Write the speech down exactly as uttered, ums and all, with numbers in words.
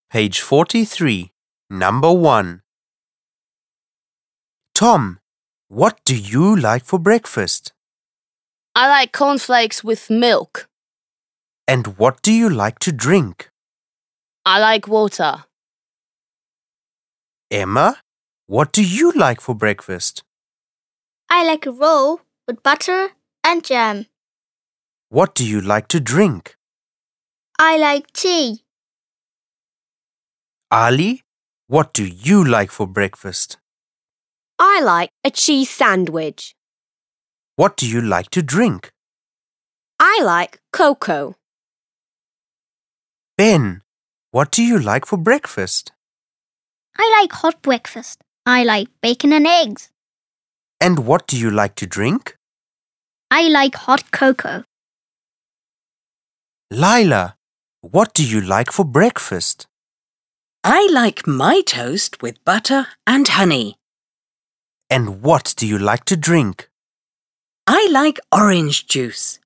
Page forty-three, number one. Tom, what do you like for breakfast? I like cornflakes with milk. And what do you like to drink? I like water. Emma, what do you like for breakfast? I like a roll with butter and jam. What do you like to drink? I like tea. Ali, what do you like for breakfast? I like a cheese sandwich. What do you like to drink? I like cocoa. Ben, what do you like for breakfast? I like hot breakfast. I like bacon and eggs. And what do you like to drink? I like hot cocoa. Lila, what do you like for breakfast? I like my toast with butter and honey. And what do you like to drink? I like orange juice.